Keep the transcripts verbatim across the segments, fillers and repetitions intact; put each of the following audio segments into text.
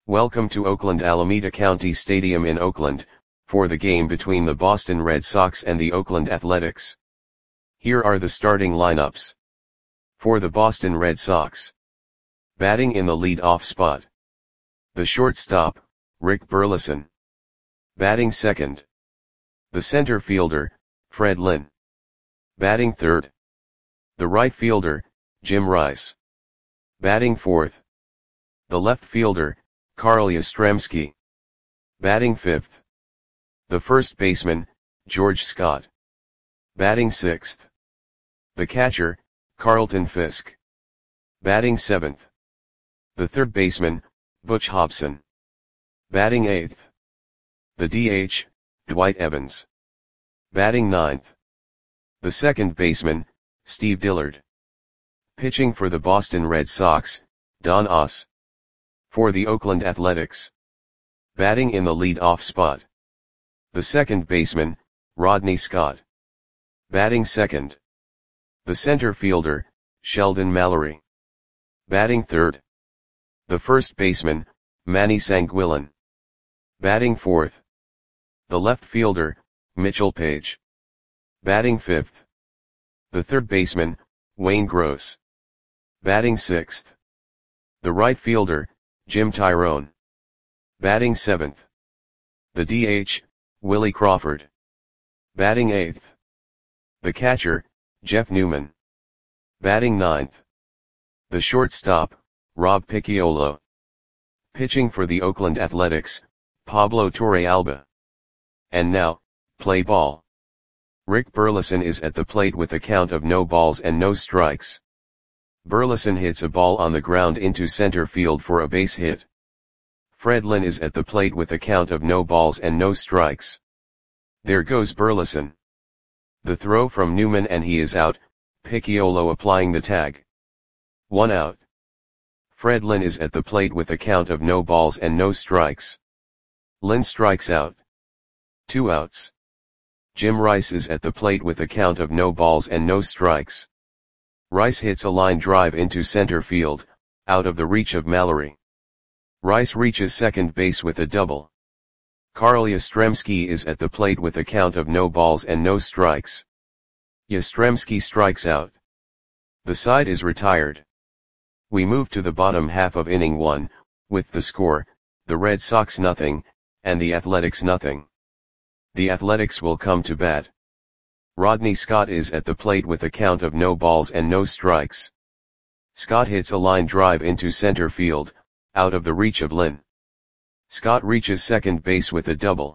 Welcome to Oakland Alameda County Stadium in Oakland, for the game between the Boston Red Sox and the Oakland Athletics. Here are the starting lineups. For the Boston Red Sox. Batting in the lead-off spot. The shortstop, Rick Burleson. Batting second. The center fielder, Fred Lynn. Batting third. The right fielder, Jim Rice. Batting fourth. The left fielder, Carl Yastrzemski. Batting fifth. The first baseman, George Scott. Batting sixth. The catcher, Carlton Fisk. Batting seventh. The third baseman, Butch Hobson. Batting eighth. The D H, Dwight Evans. Batting ninth. The second baseman, Steve Dillard. Pitching for the Boston Red Sox, Don Oss. For the Oakland Athletics. Batting in the lead-off spot. The second baseman, Rodney Scott. Batting second. The center fielder, Sheldon Mallory. Batting third. The first baseman, Manny Sanguillen. Batting fourth. The left fielder, Mitchell Page. Batting fifth. The third baseman, Wayne Gross. Batting sixth. The right fielder, Jim Tyrone. Batting seventh. The D H, Willie Crawford. Batting eighth. The catcher, Jeff Newman. Batting ninth. The shortstop, Rob Picciolo. Pitching for the Oakland Athletics, Pablo Torrealba. And now, play ball. Rick Burleson is at the plate with a count of no balls and no strikes. Burleson hits a ball on the ground into center field for a base hit. Fred Lynn is at the plate with a count of no balls and no strikes. There goes Burleson. The throw from Newman and he is out, Picciolo applying the tag. One out. Fred Lynn is at the plate with a count of no balls and no strikes. Lynn strikes out. Two outs. Jim Rice is at the plate with a count of no balls and no strikes. Rice hits a line drive into center field, out of the reach of Mallory. Rice reaches second base with a double. Carl Yastrzemski is at the plate with a count of no balls and no strikes. Yastrzemski strikes out. The side is retired. We move to the bottom half of inning one, with the score, the Red Sox nothing, and the Athletics nothing. The Athletics will come to bat. Rodney Scott is at the plate with a count of no balls and no strikes. Scott hits a line drive into center field, out of the reach of Lynn. Scott reaches second base with a double.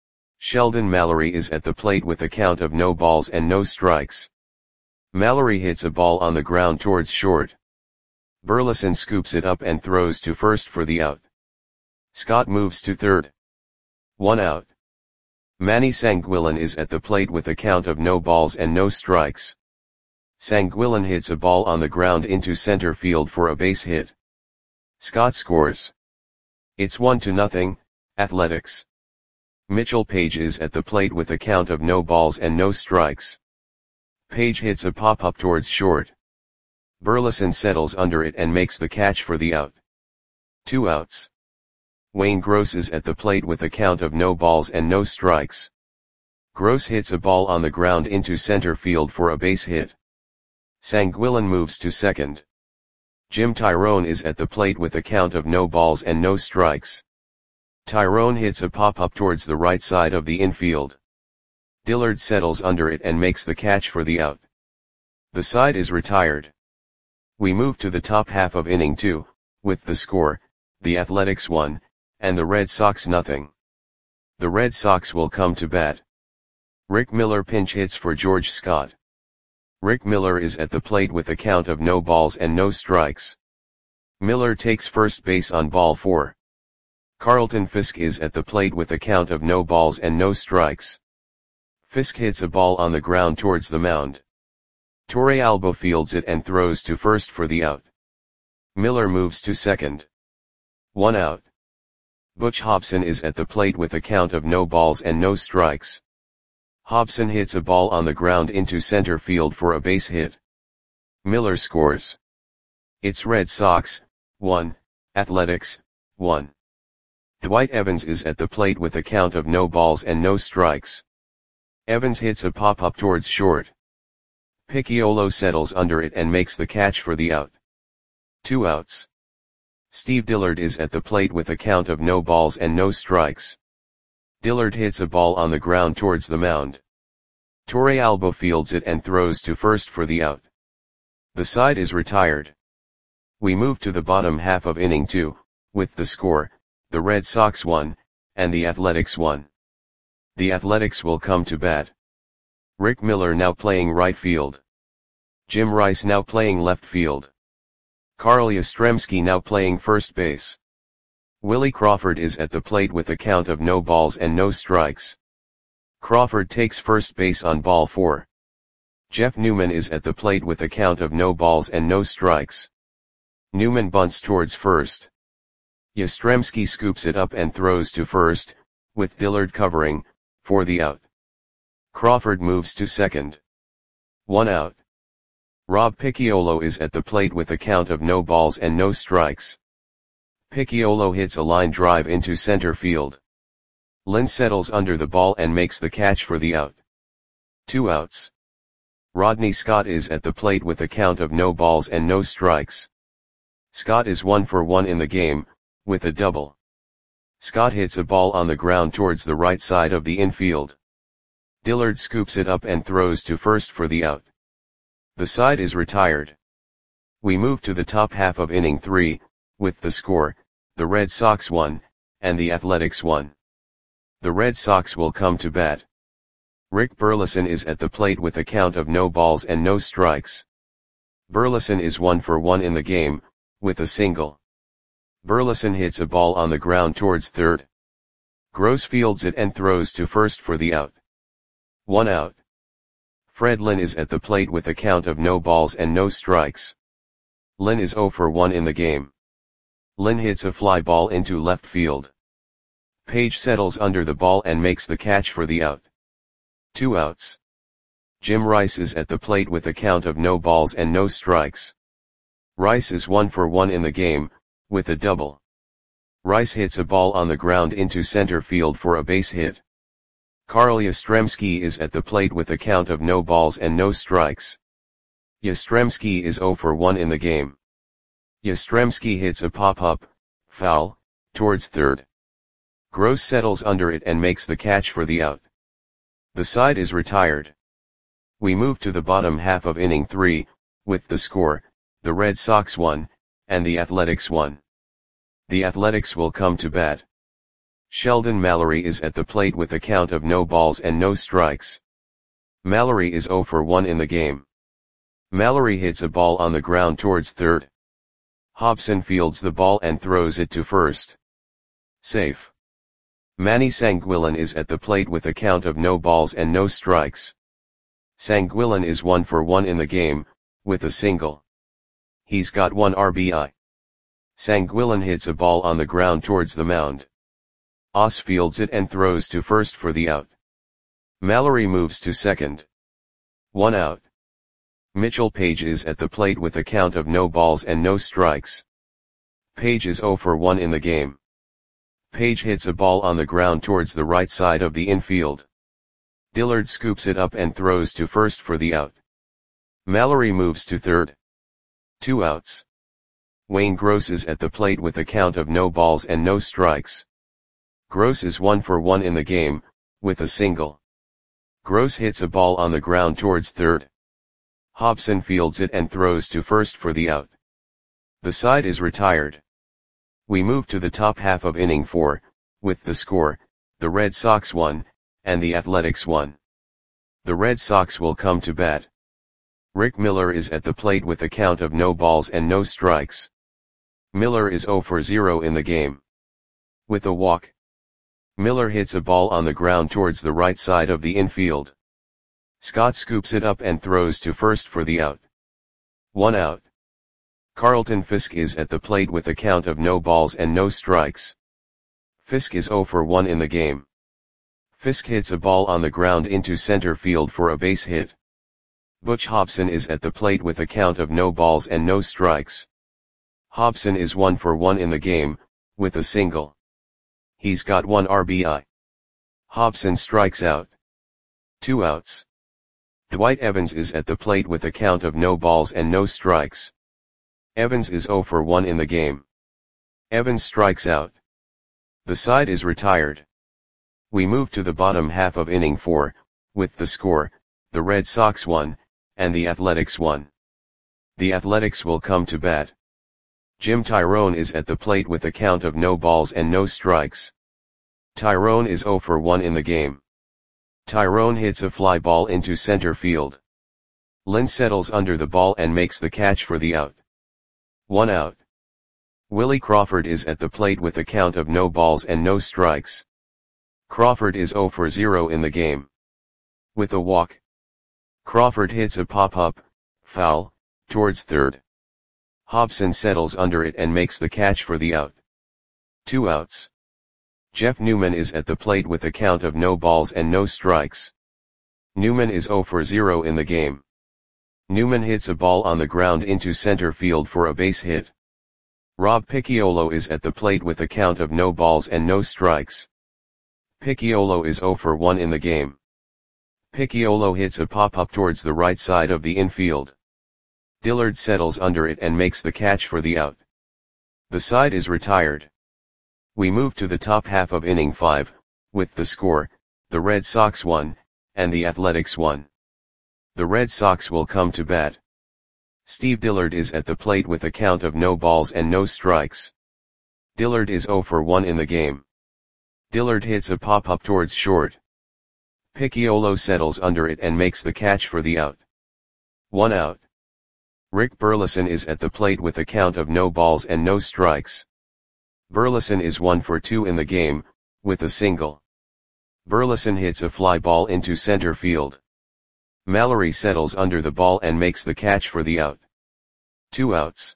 Sheldon Mallory is at the plate with a count of no balls and no strikes. Mallory hits a ball on the ground towards short. Burleson scoops it up and throws to first for the out. Scott moves to third. One out. Manny Sanguillen is at the plate with a count of no balls and no strikes. Sanguillen hits a ball on the ground into center field for a base hit. Scott scores. It's one to nothing, Athletics. Mitchell Page is at the plate with a count of no balls and no strikes. Page hits a pop-up towards short. Burleson settles under it and makes the catch for the out. Two outs. Wayne Gross is at the plate with a count of no balls and no strikes. Gross hits a ball on the ground into center field for a base hit. Sanguillen moves to second. Jim Tyrone is at the plate with a count of no balls and no strikes. Tyrone hits a pop-up towards the right side of the infield. Dillard settles under it and makes the catch for the out. The side is retired. We move to the top half of inning two, with the score, the Athletics one, and the Red Sox nothing. The Red Sox will come to bat. Rick Miller pinch hits for George Scott. Rick Miller is at the plate with a count of no balls and no strikes. Miller takes first base on ball four. Carlton Fisk is at the plate with a count of no balls and no strikes. Fisk hits a ball on the ground towards the mound. Torrealba fields it and throws to first for the out. Miller moves to second. One out. Butch Hobson is at the plate with a count of no balls and no strikes. Hobson hits a ball on the ground into center field for a base hit. Miller scores. It's Red Sox, one, Athletics, one. Dwight Evans is at the plate with a count of no balls and no strikes. Evans hits a pop-up towards short. Picciolo settles under it and makes the catch for the out. Two outs. Steve Dillard is at the plate with a count of no balls and no strikes. Dillard hits a ball on the ground towards the mound. Torrealba fields it and throws to first for the out. The side is retired. We move to the bottom half of inning two, with the score, the Red Sox won, and the Athletics won. The Athletics will come to bat. Rick Miller now playing right field. Jim Rice now playing left field. Carl Yastrzemski now playing first base. Willie Crawford is at the plate with a count of no balls and no strikes. Crawford takes first base on ball four. Jeff Newman is at the plate with a count of no balls and no strikes. Newman bunts towards first. Yastrzemski scoops it up and throws to first, with Dillard covering, for the out. Crawford moves to second. One out. Rob Picciolo is at the plate with a count of no balls and no strikes. Picciolo hits a line drive into center field. Lynn settles under the ball and makes the catch for the out. Two outs. Rodney Scott is at the plate with a count of no balls and no strikes. Scott is one for one in the game, with a double. Scott hits a ball on the ground towards the right side of the infield. Dillard scoops it up and throws to first for the out. The side is retired. We move to the top half of inning three, with the score, the Red Sox won, and the Athletics won. The Red Sox will come to bat. Rick Burleson is at the plate with a count of no balls and no strikes. Burleson is one for one in the game, with a single. Burleson hits a ball on the ground towards third. Gross fields it and throws to first for the out. One out. Fred Lynn is at the plate with a count of no balls and no strikes. Lynn is zero for one in the game. Lynn hits a fly ball into left field. Page settles under the ball and makes the catch for the out. Two outs. Jim Rice is at the plate with a count of no balls and no strikes. Rice is one for one in the game, with a double. Rice hits a ball on the ground into center field for a base hit. Carl Yastrzemski is at the plate with a count of no balls and no strikes. Yastrzemski is zero for one in the game. Yastrzemski hits a pop-up, foul, towards third. Gross settles under it and makes the catch for the out. The side is retired. We move to the bottom half of inning three, with the score, the Red Sox won, and the Athletics won. The Athletics will come to bat. Sheldon Mallory is at the plate with a count of no balls and no strikes. Mallory is zero for one in the game. Mallory hits a ball on the ground towards third. Hobson fields the ball and throws it to first. Safe. Manny Sanguillen is at the plate with a count of no balls and no strikes. Sanguillen is one for one in the game, with a single. He's got one R B I. Sanguillen hits a ball on the ground towards the mound. Oss fields it and throws to first for the out. Mallory moves to second. One out. Mitchell Page is at the plate with a count of no balls and no strikes. Page is zero for one in the game. Page hits a ball on the ground towards the right side of the infield. Dillard scoops it up and throws to first for the out. Mallory moves to third. Two outs. Wayne Gross is at the plate with a count of no balls and no strikes. Gross is one for one in the game, with a single. Gross hits a ball on the ground towards third. Hobson fields it and throws to first for the out. The side is retired. We move to the top half of inning four, with the score, the Red Sox won, and the Athletics won. The Red Sox will come to bat. Rick Miller is at the plate with a count of no balls and no strikes. Miller is zero for zero in the game. With a walk. Miller hits a ball on the ground towards the right side of the infield. Scott scoops it up and throws to first for the out. One out. Carlton Fisk is at the plate with a count of no balls and no strikes. Fisk is zero for one in the game. Fisk hits a ball on the ground into center field for a base hit. Butch Hobson is at the plate with a count of no balls and no strikes. Hobson is one for one in the game, with a single. He's got one R B I. Hobson strikes out. Two outs. Dwight Evans is at the plate with a count of no balls and no strikes. Evans is oh for one in the game. Evans strikes out. The side is retired. We move to the bottom half of inning four, with the score, the Red Sox won, and the Athletics won. The Athletics will come to bat. Jim Tyrone is at the plate with a count of no balls and no strikes. Tyrone is oh for one in the game. Tyrone hits a fly ball into center field. Lynn settles under the ball and makes the catch for the out. One out. Willie Crawford is at the plate with a count of no balls and no strikes. Crawford is oh for zero in the game. With a walk. Crawford hits a pop-up, foul, towards third. Hobson settles under it and makes the catch for the out. Two outs. Jeff Newman is at the plate with a count of no balls and no strikes. Newman is oh for zero in the game. Newman hits a ball on the ground into center field for a base hit. Rob Picciolo is at the plate with a count of no balls and no strikes. Picciolo is oh for one in the game. Picciolo hits a pop-up towards the right side of the infield. Dillard settles under it and makes the catch for the out. The side is retired. We move to the top half of inning five, with the score, the Red Sox won, and the Athletics won. The Red Sox will come to bat. Steve Dillard is at the plate with a count of no balls and no strikes. Dillard is oh for one in the game. Dillard hits a pop-up towards short. Picciolo settles under it and makes the catch for the out. One out. Rick Burleson is at the plate with a count of no balls and no strikes. Burleson is one for two in the game, with a single. Burleson hits a fly ball into center field. Mallory settles under the ball and makes the catch for the out. Two outs.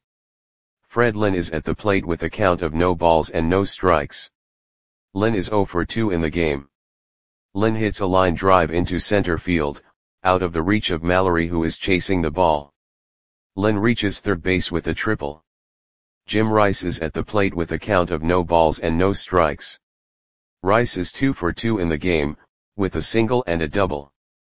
Fred Lynn is at the plate with a count of no balls and no strikes. Lynn is oh for two in the game. Lynn hits a line drive into center field, out of the reach of Mallory, who is chasing the ball. Lynn reaches third base with a triple. Jim Rice is at the plate with a count of no balls and no strikes. Rice is two for two in the game, with a single and a double.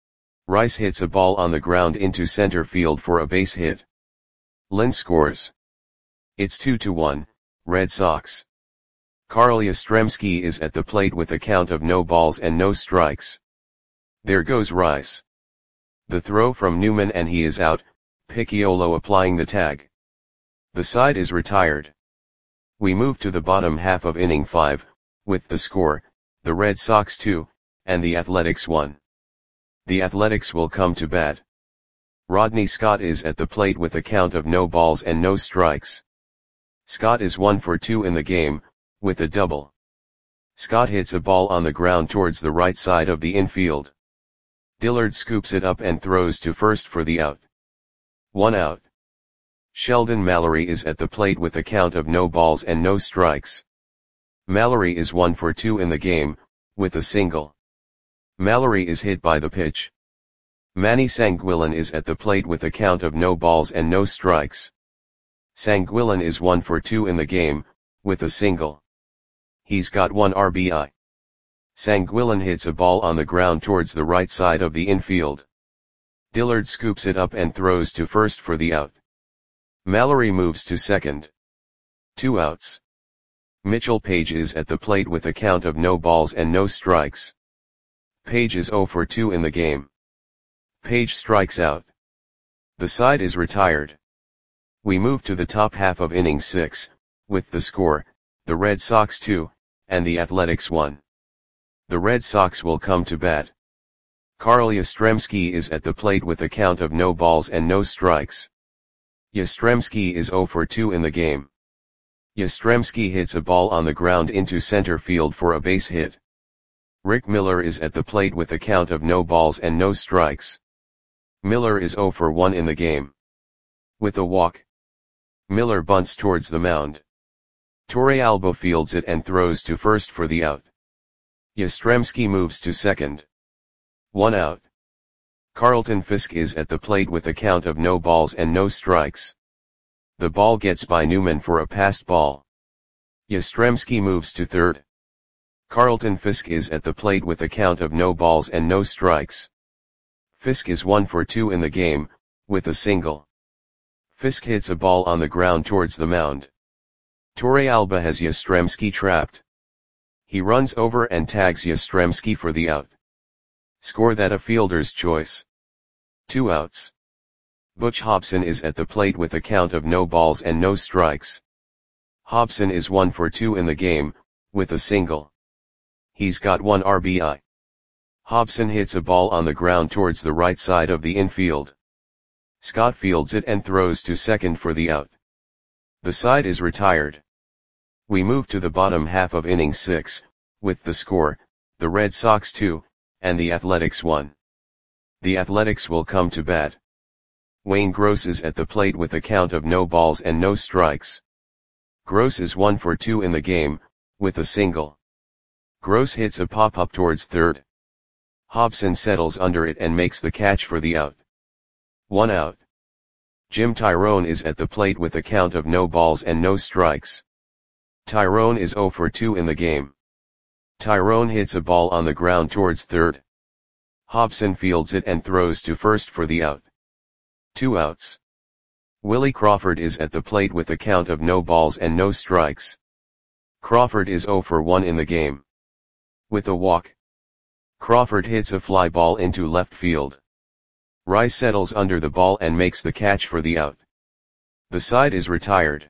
Rice hits a ball on the ground into center field for a base hit. Lynn scores. It's two to one, Red Sox. Carl Yastrzemski is at the plate with a count of no balls and no strikes. There goes Rice. The throw from Newman and he is out, Picciolo applying the tag. The side is retired. We move to the bottom half of inning five, with the score, the Red Sox two, and the Athletics one. The Athletics will come to bat. Rodney Scott is at the plate with a count of no balls and no strikes. Scott is one for two in the game, with a double. Scott hits a ball on the ground towards the right side of the infield. Dillard scoops it up and throws to first for the out. One out. Sheldon Mallory is at the plate with a count of no balls and no strikes. Mallory is one for two in the game, with a single. Mallory is hit by the pitch. Manny Sanguillen is at the plate with a count of no balls and no strikes. Sanguillen is one for two in the game, with a single. He's got one R B I. Sanguillen hits a ball on the ground towards the right side of the infield. Dillard scoops it up and throws to first for the out. Mallory moves to second. Two outs. Mitchell Page is at the plate with a count of no balls and no strikes. Page is oh for two in the game. Page strikes out. The side is retired. We move to the top half of inning six, with the score, the Red Sox two, and the Athletics one. The Red Sox will come to bat. Carl Yastrzemski is at the plate with a count of no balls and no strikes. Yastrzemski is oh for two in the game. Yastrzemski hits a ball on the ground into center field for a base hit. Rick Miller is at the plate with a count of no balls and no strikes. Miller is oh for one in the game. With a walk. Miller bunts towards the mound. Torrealba fields it and throws to first for the out. Yastrzemski moves to second. One out. Carlton Fisk is at the plate with a count of no balls and no strikes. The ball gets by Newman for a passed ball. Yastrzemski moves to third. Carlton Fisk is at the plate with a count of no balls and no strikes. Fisk is one for two in the game, with a single. Fisk hits a ball on the ground towards the mound. Torrealba has Yastrzemski trapped. He runs over and tags Yastrzemski for the out. Score that a fielder's choice. Two outs. Butch Hobson is at the plate with a count of no balls and no strikes. Hobson is one for two in the game, with a single. He's got one R B I. Hobson hits a ball on the ground towards the right side of the infield. Scott fields it and throws to second for the out. The side is retired. We move to the bottom half of inning six, with the score, the Red Sox two, and the Athletics one. The Athletics will come to bat. Wayne Gross is at the plate with a count of no balls and no strikes. Gross is one for two in the game, with a single. Gross hits a pop-up towards third. Hobson settles under it and makes the catch for the out. One out. Jim Tyrone is at the plate with a count of no balls and no strikes. Tyrone is zero for two in the game. Tyrone hits a ball on the ground towards third. Hobson fields it and throws to first for the out. Two outs. Willie Crawford is at the plate with a count of no balls and no strikes. Crawford is zero for one in the game. With a walk. Crawford hits a fly ball into left field. Rice settles under the ball and makes the catch for the out. The side is retired.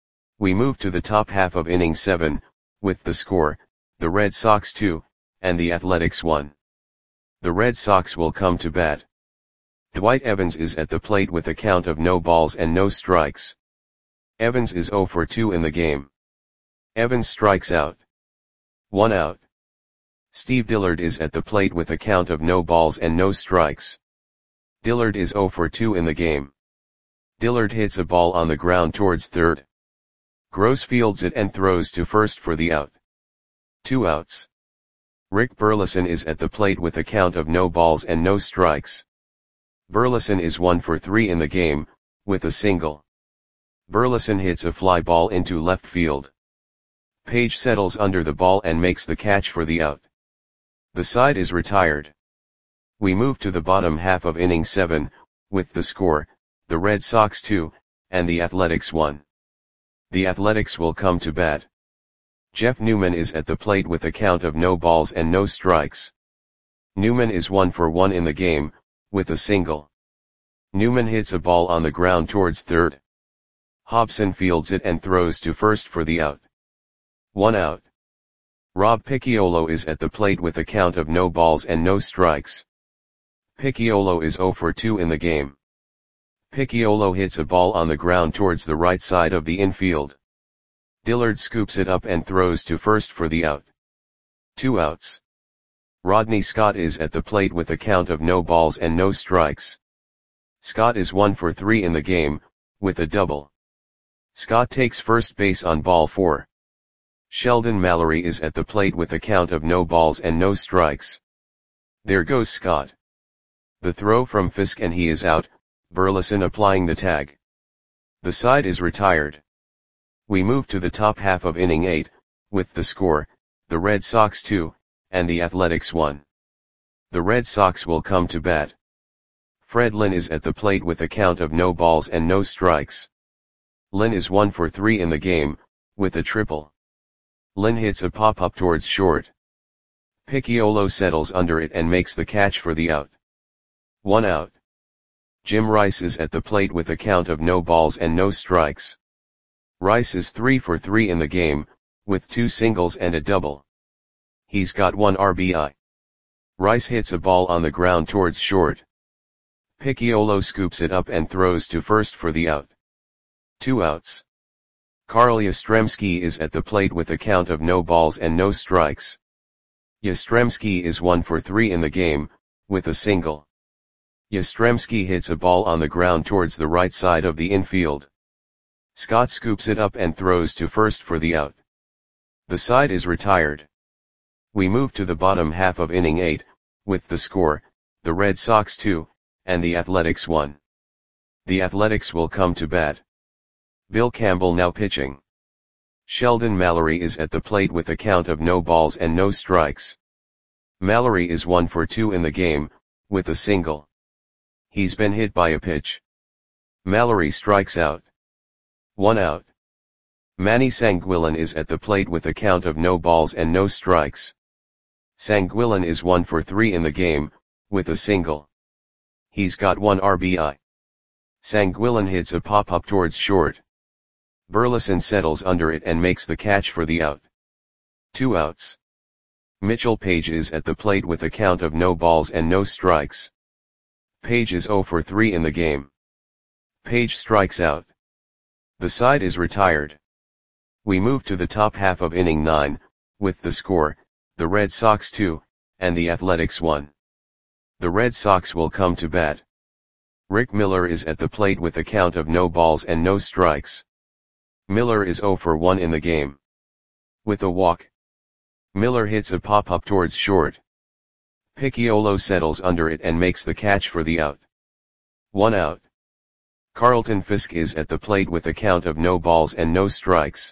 We move to the top half of inning seven, with the score, the Red Sox two, and the Athletics one. The Red Sox will come to bat. Dwight Evans is at the plate with a count of no balls and no strikes. Evans is zero for two in the game. Evans strikes out. One out. Steve Dillard is at the plate with a count of no balls and no strikes. Dillard is zero for two in the game. Dillard hits a ball on the ground towards third. Gross fields it and throws to first for the out. Two outs. Rick Burleson is at the plate with a count of no balls and no strikes. Burleson is one for three in the game, with a single. Burleson hits a fly ball into left field. Page settles under the ball and makes the catch for the out. The side is retired. We move to the bottom half of inning seven, with the score, the Red Sox two, and the Athletics one. The Athletics will come to bat. Jeff Newman is at the plate with a count of no balls and no strikes. Newman is one for one in the game, with a single. Newman hits a ball on the ground towards third. Hobson fields it and throws to first for the out. One out. Rob Picciolo is at the plate with a count of no balls and no strikes. Picciolo is zero for two in the game. Picciolo hits a ball on the ground towards the right side of the infield. Dillard scoops it up and throws to first for the out. Two outs. Rodney Scott is at the plate with a count of no balls and no strikes. Scott is one for three in the game, with a double. Scott takes first base on ball four. Sheldon Mallory is at the plate with a count of no balls and no strikes. There goes Scott. The throw from Fisk and he is out, Burleson applying the tag. The side is retired. We move to the top half of inning eight, with the score, the Red Sox two, and the Athletics one. The Red Sox will come to bat. Fred Lynn is at the plate with a count of no balls and no strikes. Lynn is one for three in the game, with a triple. Lynn hits a pop-up towards short. Picciolo settles under it and makes the catch for the out. One out. Jim Rice is at the plate with a count of no balls and no strikes. Rice is three for three in the game, with two singles and a double. He's got one R B I. Rice hits a ball on the ground towards short. Picciolo scoops it up and throws to first for the out. Two outs. Carl Yastrzemski is at the plate with a count of no balls and no strikes. Yastrzemski is one for three in the game, with a single. Yastrzemski hits a ball on the ground towards the right side of the infield. Scott scoops it up and throws to first for the out. The side is retired. We move to the bottom half of inning eight, with the score, the Red Sox two, and the Athletics one. The Athletics will come to bat. Bill Campbell now pitching. Sheldon Mallory is at the plate with a count of no balls and no strikes. Mallory is one for two in the game, with a single. He's been hit by a pitch. Mallory strikes out. One out. Manny Sanguillen is at the plate with a count of no balls and no strikes. Sanguillen is one for three in the game, with a single. He's got one R B I. Sanguillen hits a pop-up towards short. Burleson settles under it and makes the catch for the out. Two outs. Mitchell Page is at the plate with a count of no balls and no strikes. Page is zero for three in the game. Page strikes out. The side is retired. We move to the top half of inning nine, with the score, the Red Sox two, and the Athletics one. The Red Sox will come to bat. Rick Miller is at the plate with a count of no balls and no strikes. Miller is zero for one in the game. With a walk. Miller hits a pop-up towards short. Picciolo settles under it and makes the catch for the out. One out. Carlton Fisk is at the plate with a count of no balls and no strikes.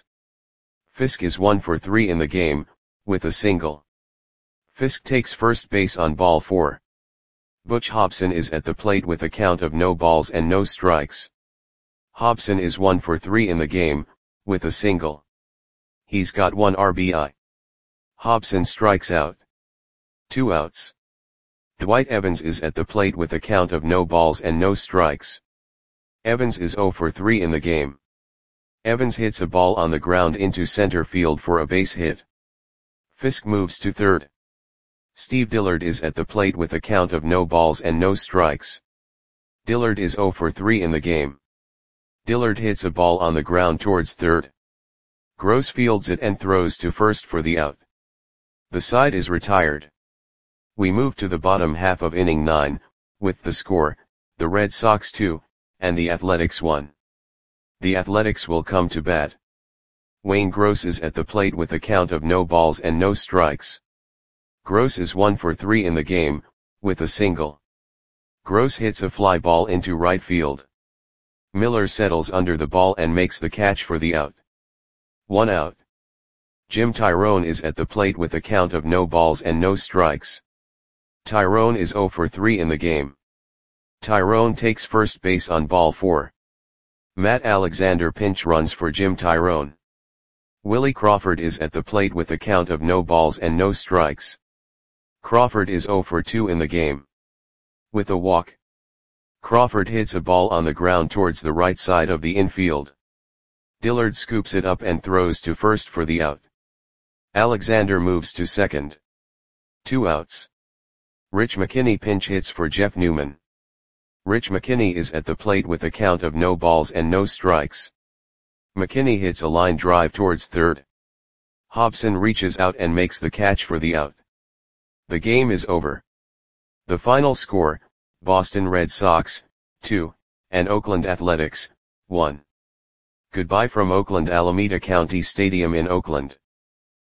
Fisk is one for three in the game, with a single. Fisk takes first base on ball four. Butch Hobson is at the plate with a count of no balls and no strikes. Hobson is one for three in the game, with a single. He's got one R B I. Hobson strikes out. Two outs. Dwight Evans is at the plate with a count of no balls and no strikes. Evans is zero for three in the game. Evans hits a ball on the ground into center field for a base hit. Fisk moves to third. Steve Dillard is at the plate with a count of no balls and no strikes. Dillard is zero for three in the game. Dillard hits a ball on the ground towards third. Gross fields it and throws to first for the out. The side is retired. We move to the bottom half of inning nine, with the score, the Red Sox two, and the Athletics one. The Athletics will come to bat. Wayne Gross is at the plate with a count of no balls and no strikes. Gross is one for three in the game, with a single. Gross hits a fly ball into right field. Miller settles under the ball and makes the catch for the out. One out. Jim Tyrone is at the plate with a count of no balls and no strikes. Tyrone is zero for three in the game. Tyrone takes first base on ball four. Matt Alexander pinch runs for Jim Tyrone. Willie Crawford is at the plate with a count of no balls and no strikes. Crawford is zero for two in the game. With a walk. Crawford hits a ball on the ground towards the right side of the infield. Dillard scoops it up and throws to first for the out. Alexander moves to second. Two outs. Rich McKinney pinch hits for Jeff Newman. Rich McKinney is at the plate with a count of no balls and no strikes. McKinney hits a line drive towards third. Hobson reaches out and makes the catch for the out. The game is over. The final score, Boston Red Sox, two, and Oakland Athletics, one. Goodbye from Oakland Alameda County Stadium in Oakland.